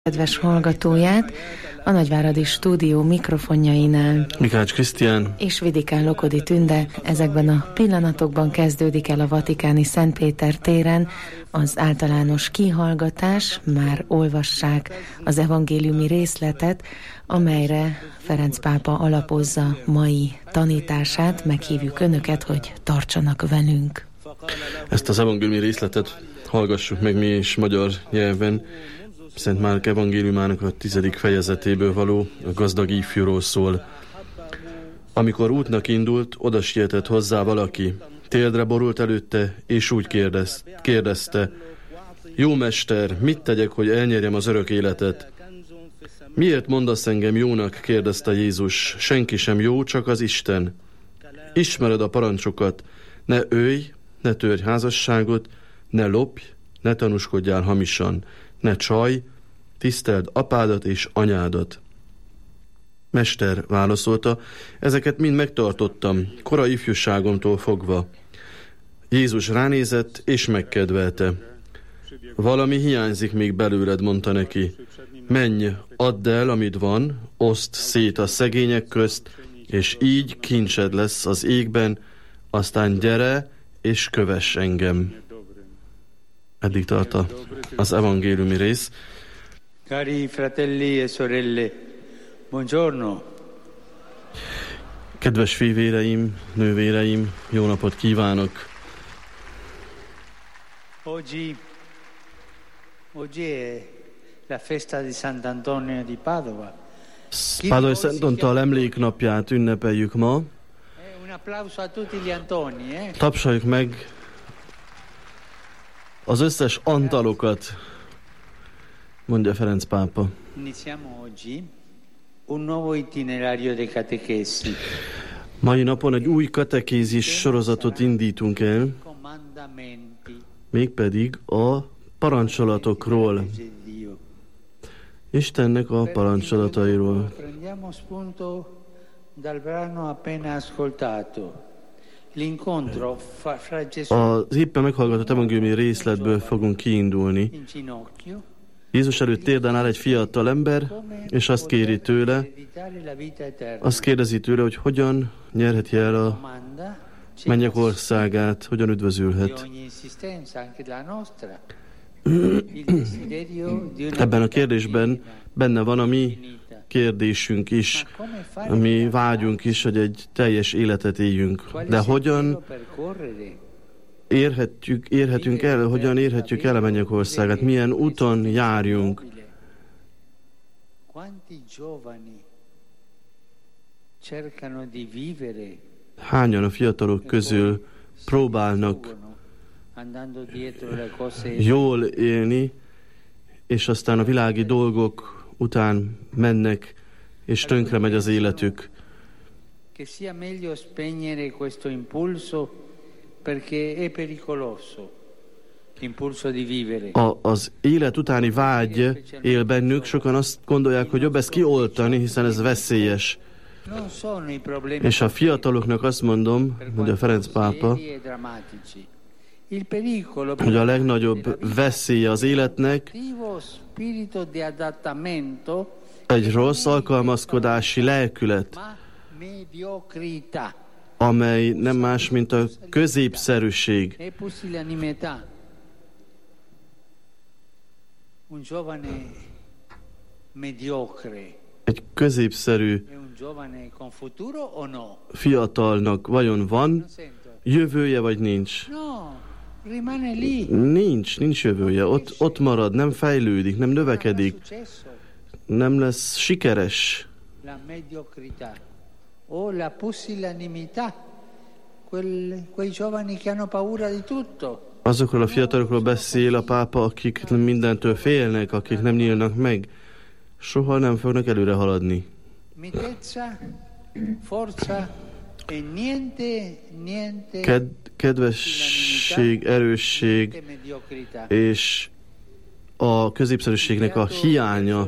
Kedves hallgatóját, a Nagyváradi Stúdió mikrofonjainál Mikács Krisztián és Vidikán Lokodi Tünde. Ezekben a pillanatokban kezdődik el a vatikáni Szentpéter téren az általános kihallgatás. Már olvassák az evangéliumi részletet, amelyre Ferenc pápa alapozza mai tanítását. Meghívjuk önöket, hogy tartsanak velünk. Ezt az evangéliumi részletet hallgassuk meg mi is magyar nyelven. Szent Márk evangéliumának a 10. fejezetéből való, a gazdag ifjúról szól. Amikor útnak indult, oda sietett hozzá valaki. Térdre borult előtte, és úgy kérdezte: Jó mester, mit tegyek, hogy elnyerjem az örök életet? Miért mondasz engem jónak? Kérdezte Jézus. Senki sem jó, csak az Isten. Ismered a parancsokat: ne ölj, ne törj házasságot, ne lopj, ne tanúskodjál hamisan, ne csalj, tiszteld apádat és anyádat. Mester, válaszolta, ezeket mind megtartottam, korai ifjúságomtól fogva. Jézus ránézett, és megkedvelte. Valami hiányzik még belőled, mondta neki. Menj, add el, amit van, oszd szét a szegények közt, és így kincsed lesz az égben, aztán gyere, és kövess engem. Eddig tart az evangéliumi rész. Cari fratelli e sorelle, buongiorno. Kedves fivéreim, nővéreim, jó napot kívánok! Oggi è la festa di Sant'Antonio di Padova. Pádovai Szent Antal emléknapját ünnepeljük ma. Un applauso a tutti gli Antoni, Tapsoljuk meg az összes antalokat, mondja Ferenc pápa. Iniziamo oggi un nuovo itinerario di catechesi. Mai napon egy új katekézis sorozatot indítunk el, mégpedig a parancsolatokról. Istennek a parancsolatairól. Prendiamo spunto dal brano appena ascoltato. Az éppen meghallgatott evangéliumi részletből fogunk kiindulni. Jézus előtt térden áll egy fiatal ember, és azt kérdezi tőle, hogy hogyan nyerheti el a mennyek országát, hogyan üdvözülhet. Ebben a kérdésben benne van a mi kérdésünk is, a mi vágyunk is, hogy egy teljes életet éljünk. De hogyan érhetünk el, hogyan érhetjük el a mennyek országát? Milyen úton járjunk? Hányan a fiatalok közül próbálnak jól élni, és aztán a világi dolgok után mennek, és tönkre megy az életük. Az élet utáni vágy él bennük, sokan azt gondolják, hogy jobb ezt kioltani, hiszen ez veszélyes. És a fiataloknak azt mondom, mondja Ferenc pápa, hogy a legnagyobb veszélye az életnek egy rossz alkalmazkodási lelkület, amely nem más, mint a középszerűség. Egy középszerű fiatalnak vajon van jövője, vagy nincs? Nincs jövője. Ott marad, nem fejlődik, nem növekedik, nem lesz sikeres. Azokról a fiatalokról beszél a pápa, akik mindentől félnek, akik nem nyílnak meg. Soha nem fognak előre haladni. Kedvesség, erősség és a középszerűségnek a hiánya.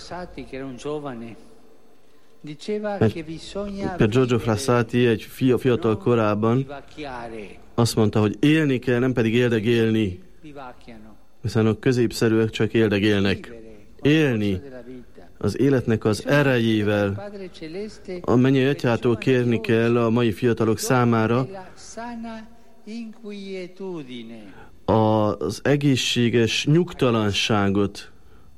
Giorgio Frassati egy fiatal korában azt mondta, hogy élni kell, nem pedig éldegélni. Hiszen a középszerűek csak éldegélnek. élni az életnek az erejével. A mennyei Atyától kérni kell a mai fiatalok számára az egészséges nyugtalanságot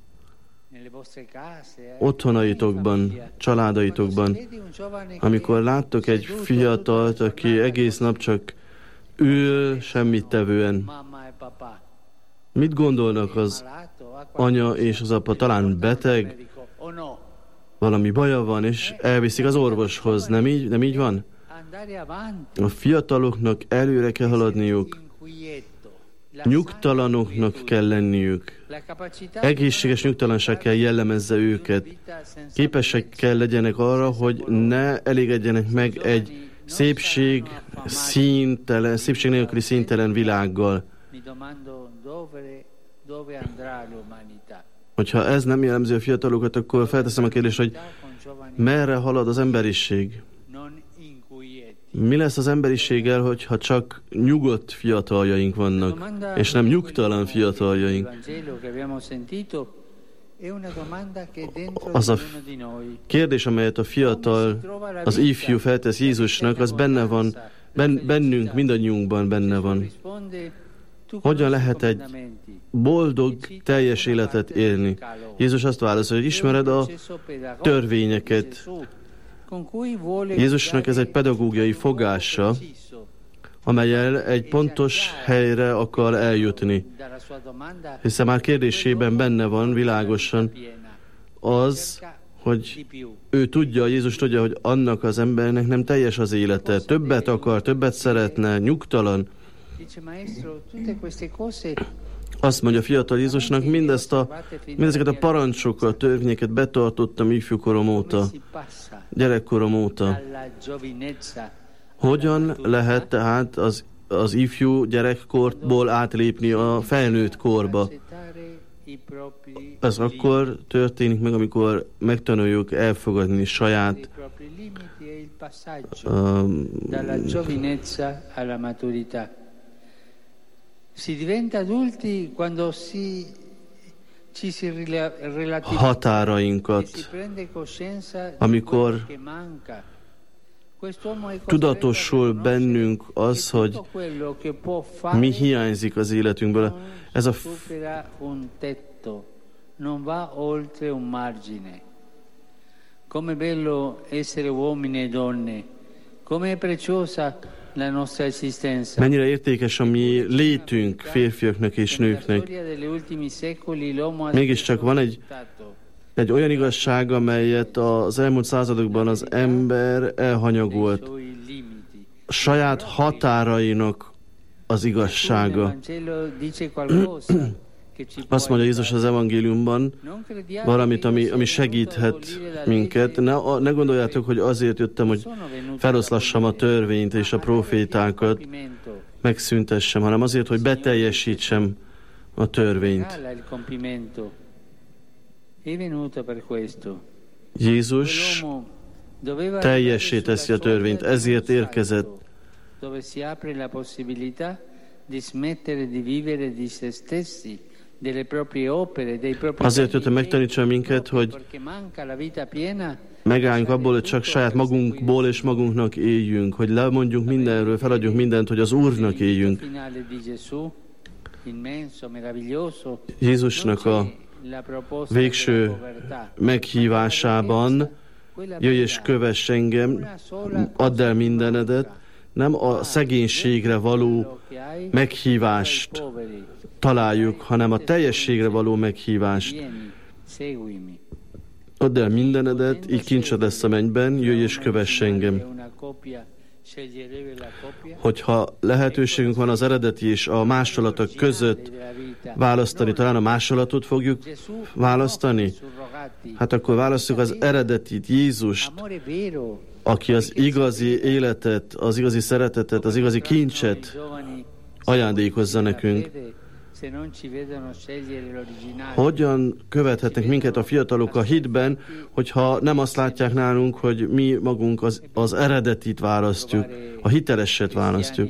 otthonaitokban, családaitokban. Amikor láttok egy fiatalt, aki egész nap csak ül, semmit tevően, mit gondolnak az anya és az apa? Talán beteg, valami baja van, és elviszik az orvoshoz. Nem így van? A fiataloknak előre kell haladniuk, nyugtalanoknak kell lenniük. Egészséges nyugtalanság kell jellemezze őket. Képesek kell legyenek arra, hogy ne elégedjenek meg egy szépség nélküli színtelen világgal. Hogyha ez nem jellemzi a fiatalokat, akkor felteszem a kérdést, hogy merre halad az emberiség? Mi lesz az emberiséggel, hogyha csak nyugodt fiataljaink vannak, és nem nyugtalan fiataljaink? Az a kérdés, amelyet a fiatal, az ifjú feltesz Jézusnak, az benne van, bennünk, mindannyiunkban benne van. Hogyan lehet egy boldog, teljes életet élni? Jézus azt válaszol, hogy ismered a törvényeket. Jézusnak ez egy pedagógiai fogása, amellyel egy pontos helyre akar eljutni. Hiszen már kérdésében benne van világosan az, hogy ő tudja, Jézus tudja, hogy annak az embernek nem teljes az élete. Többet akar, többet szeretne, nyugtalan. Azt mondja a fiatal Jézusnak, mindezeket a parancsokat, törvényeket betartottam ifjúkorom óta, gyerekkorom óta. Hogyan lehet tehát az ifjú gyerekkorból átlépni a felnőtt korba? Ez akkor történik meg, amikor megtanuljuk elfogadni saját határainkat, amikor tudatosul bennünk az, hogy mi hiányzik az életünkből. Ez a come bello essere uomini e donne, come preziosa la nostra esistenza. Mennyire értékes a mi létünk, férfiaknak és nőknek. Mégiscsak van egy olyan igazság, amelyet az elmúlt századokban az ember elhanyagolt. A saját határainak az igazsága. Azt mondja Jézus az evangéliumban, valamit, ami segíthet minket. Ne gondoljátok, hogy azért jöttem, hogy feloszlassam a törvényt és a profétákat, megszüntessem, hanem azért, hogy beteljesítsem a törvényt. Jézus teljessé teszi a törvényt, ezért érkezett. Azért jöttem megtanítsa minket, hogy megálljunk abból, hogy csak saját magunkból és magunknak éljünk, hogy lemondjunk mindenről, feladjunk mindent, hogy az Úrnak éljünk. Jézusnak a végső meghívásában, jöjj és kövess engem, add el mindenedet, nem a szegénységre való meghívást találjuk, hanem a teljességre való meghívást. Add el mindenedet, így kincsed lesz a mennyben, jöjj és kövess engem. Hogyha lehetőségünk van az eredeti és a másolatok között választani, talán a másolatot fogjuk választani? Hát akkor választjuk az eredetit, Jézust, aki az igazi életet, az igazi szeretetet, az igazi kincset ajándékozza nekünk. Hogyan követhetnek minket a fiatalok a hitben, hogyha nem azt látják nálunk, hogy mi magunk az eredetit választjuk, a hiteleset választjuk.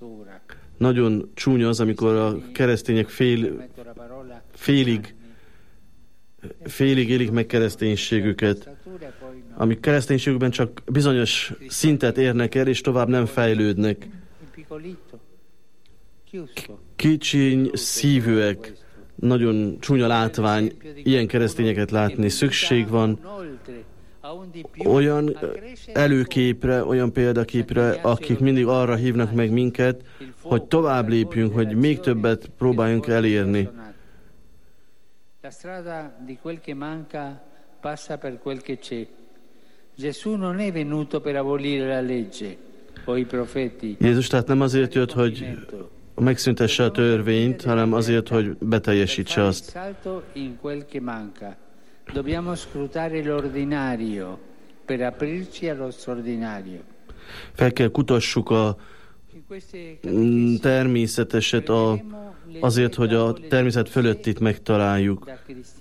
Nagyon csúnya az, amikor a keresztények félig félig élik meg kereszténységüket, amik kereszténységükben csak bizonyos szintet érnek el, és tovább nem fejlődnek. Kicsiny szívűek, nagyon csúnya látvány ilyen keresztényeket látni. Szükség van olyan előképre, olyan példaképre, akik mindig arra hívnak meg minket, hogy tovább lépjünk, hogy még többet próbáljunk elérni. La strada di quel che manca passa per quel che c'è. Gesù non è venuto per abolire la legge o i profeti. Jézus tehát nem azért jött, hogy megszüntesse a törvényt, hanem azért, hogy beteljesítse azt. In quel che manca. Dobbiamo scrutare l'ordinario per aprirci allo straordinario. Fel kell kutassuk a természeteset azért, hogy a természet fölöttit megtaláljuk.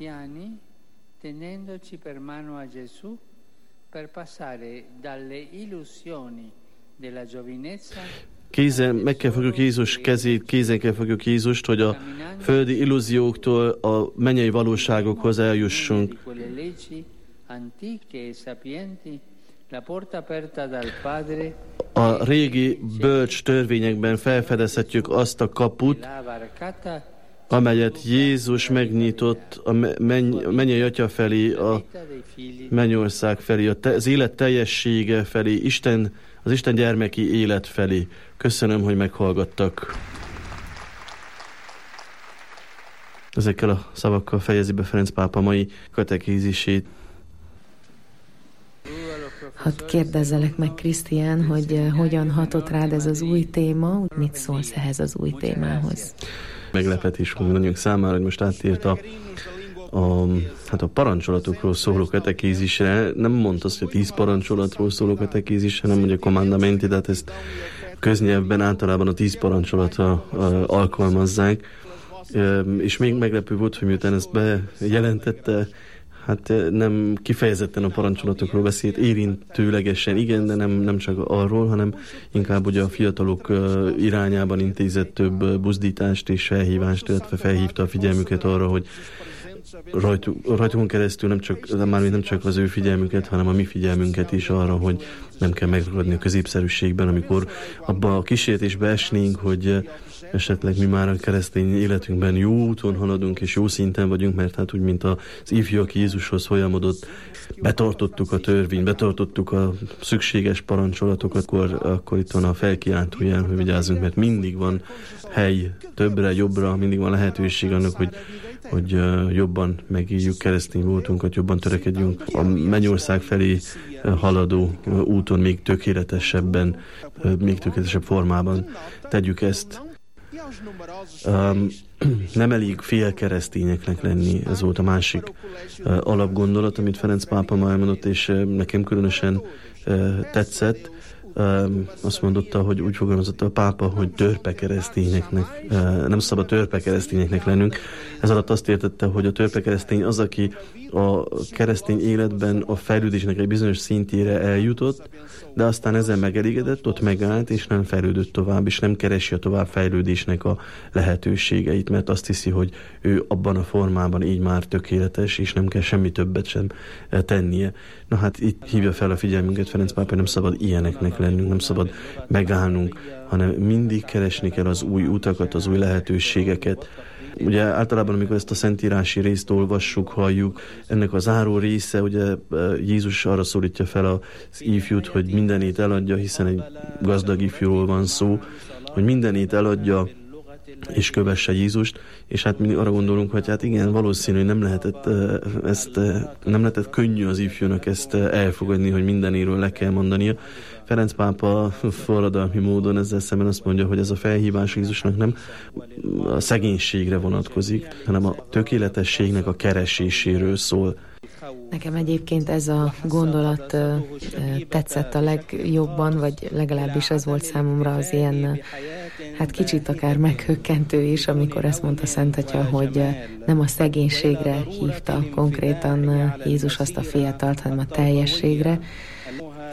Meg kell fogjuk Jézus kezét, kézen kell fogjuk Jézust, hogy a földi illúzióktól a mennyei valóságokhoz eljussunk. A régi bölcs törvényekben felfedezhetjük azt a kaput, amelyet Jézus megnyitott a mennyei Atya felé, a mennyország felé, az élet teljessége felé, az Isten gyermeki élet felé. Köszönöm, hogy meghallgattak. Ezekkel a szavakkal fejezi be Ferenc pápa mai katekézisét. Hadd kérdezzelek meg, Krisztián, hogy hogyan hatott rád ez az új téma, mit szólsz ehhez az új témához? Meglepetés mindannyiunk számára, hogy most áttért a parancsolatokról szóló katekézisre. Nem mondta azt, hogy 10 parancsolatról szóló katekézis, hanem ugye commandamenti, tehát ezt köznyelvben általában a 10 parancsolatra alkalmazzák. És még meglepő volt, hogy miután ezt bejelentette, hát nem kifejezetten a parancsolatokról beszélt, érintőlegesen igen, de nem csak arról, hanem inkább ugye a fiatalok irányában intézett több buzdítást és felhívást, illetve felhívta a figyelmüket arra, hogy rajtunk keresztül nem csak az ő figyelmüket, hanem a mi figyelmünket is arra, hogy nem kell megragadni a középszerűségben, amikor abba a kísértésbe esnénk, hogy esetleg mi már a keresztény életünkben jó úton haladunk, és jó szinten vagyunk, mert hát úgy, mint az ifjú, aki Jézushoz folyamodott, betartottuk a törvényt, betartottuk a szükséges parancsolatokat, akkor itt van a felkiáltójel, hogy vigyázzunk, mert mindig van hely többre, jobbra, mindig van lehetőség annak, hogy jobban megéljük keresztény voltunkat, jobban törekedjünk a mennyország felé haladó úton még tökéletesebben, még tökéletesebb formában tegyük ezt. Nem elég félkeresztényeknek lenni, ez volt a másik alapgondolat, amit Ferenc pápa ma elmondott, és nekem különösen tetszett. Azt mondotta, hogy úgy fogalmazott a pápa, hogy törpe keresztényeknek, nem szabad törpe keresztényeknek lennünk. Ez alatt azt értette, hogy a törpe keresztény az, aki a keresztény életben a fejlődésnek egy bizonyos szintjére eljutott, de aztán ezzel megelégedett, ott megállt, és nem fejlődött tovább, és nem keresi a továbbfejlődésnek a lehetőségeit, mert azt hiszi, hogy ő abban a formában így már tökéletes, és nem kell semmi többet sem tennie. Na hát itt hívja fel a figyelmünket Ferenc pápa, nem szabad ilyeneknek lennünk, nem szabad megállnunk, hanem mindig keresni kell az új utakat, az új lehetőségeket. Ugye általában, amikor ezt a szentírási részt olvassuk, halljuk, ennek a záró része, ugye Jézus arra szólítja fel az ifjút, hogy mindenét eladja, hiszen egy gazdag ifjúról van szó, hogy mindenét eladja, és kövesse Jézust, és hát mindig arra gondolunk, hogy hát igen, valószínű, hogy nem lehetett könnyű az ifjúnak ezt elfogadni, hogy mindenéről le kell mondania. Ferenc pápa forradalmi módon ezzel szemben azt mondja, hogy ez a felhívás Jézusnak nem a szegénységre vonatkozik, hanem a tökéletességnek a kereséséről szól. Nekem egyébként ez a gondolat tetszett a legjobban, vagy legalábbis ez volt számomra az ilyen, hát kicsit akár meghökkentő is, amikor ezt mondta Szent Atya, hogy nem a szegénységre hívta konkrétan Jézus azt a fiatalt, hanem a teljességre.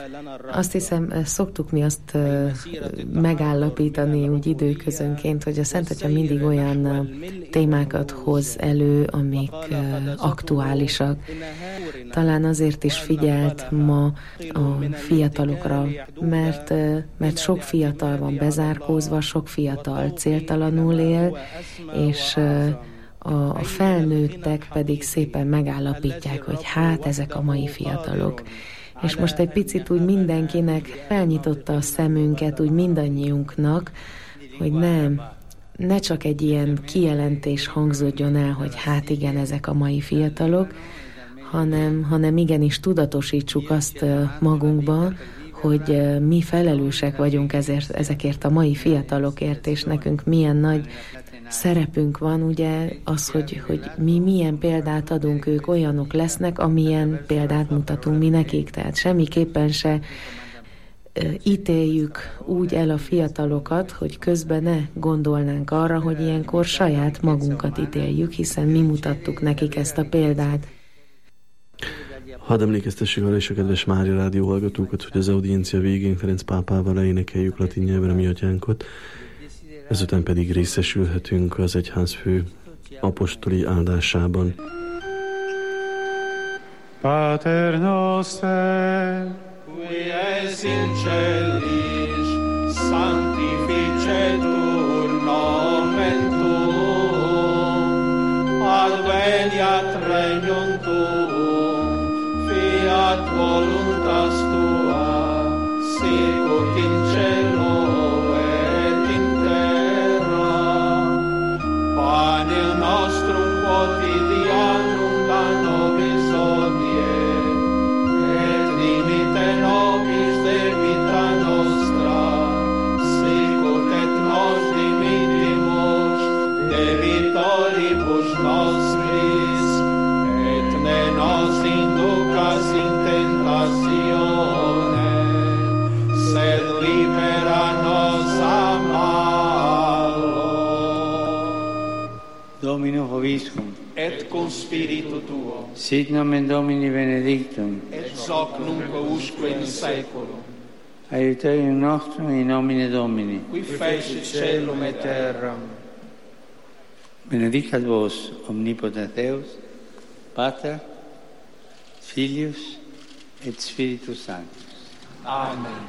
Azt hiszem, szoktuk mi azt megállapítani úgy időközönként, hogy a Szent Atya mindig olyan témákat hoz elő, amik aktuálisak. Talán azért is figyelt ma a fiatalokra, mert sok fiatal van bezárkózva, sok fiatal céltalanul él, és a felnőttek pedig szépen megállapítják, hogy hát ezek a mai fiatalok. És most egy picit úgy mindenkinek felnyitotta a szemünket, úgy mindannyiunknak, hogy ne csak egy ilyen kijelentés hangzódjon el, hogy hát igen, ezek a mai fiatalok, hanem igenis tudatosítsuk azt magunkban, hogy mi felelősek vagyunk ezekért a mai fiatalokért, és nekünk milyen nagy szerepünk van, ugye az, hogy mi milyen példát adunk, ők olyanok lesznek, amilyen példát mutatunk mi nekik. Tehát semmiképpen se ítéljük úgy el a fiatalokat, hogy közben ne gondolnánk arra, hogy ilyenkor saját magunkat ítéljük, hiszen mi mutattuk nekik ezt a példát. Hadd emlékeztessük arra is a kedves Mária Rádió hallgatókat, hogy az audiencia végén Ferenc pápával énekeljük latin nyelven a mi atyánkot, ezután pedig részesülhetünk az egyházfő apostoli áldásában. Pater noster, qui es in celis, sanctificetur nomen tuum, adveniat regnum tuum, fiat voluntas tua, sicut in cielo et in terra. Panem nostrum quotidianum da nobis hodie, et dimite nobis debita nostra, sicut et nos dimittimus debitoribus nostris, et ne nos inducas in tentatione, sed libera nos a malo. Dominus vobiscum. Et cum spiritu tuo. Sit nomen Domini benedictum. Et hoc nunc usque in saeculum. Aiuterium nostrum in nomine Domini. Qui fecit caelum et terram. Benedicat vos omnipotens Deus, Pater, Filius et Spiritus Sanctus. Amen.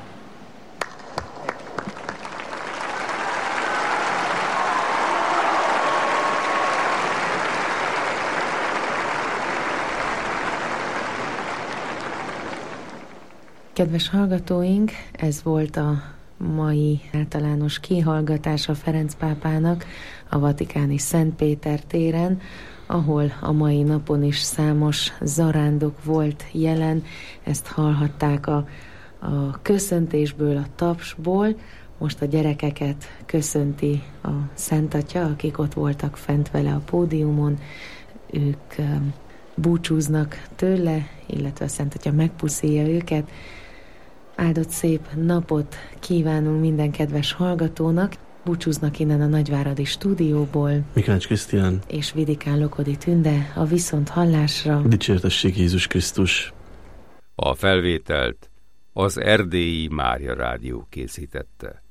Kedves hallgatóink, ez volt a mai általános kihallgatása Ferenc pápának a vatikáni Szent Péter téren, ahol a mai napon is számos zarándok volt jelen. Ezt hallhatták a köszöntésből, a tapsból. Most a gyerekeket köszönti a Szent Atya, akik ott voltak fent vele a pódiumon. Ők búcsúznak tőle, illetve a Szent Atya megpuszilja őket. Áldott szép napot kívánunk minden kedves hallgatónak. Búcsúznak innen a Nagyváradi stúdióból Mikács Krisztián és Vidikán Lokodi Tünde, a viszont hallásra. Dicsértessék Jézus Krisztus. A felvételt az Erdélyi Mária Rádió készítette.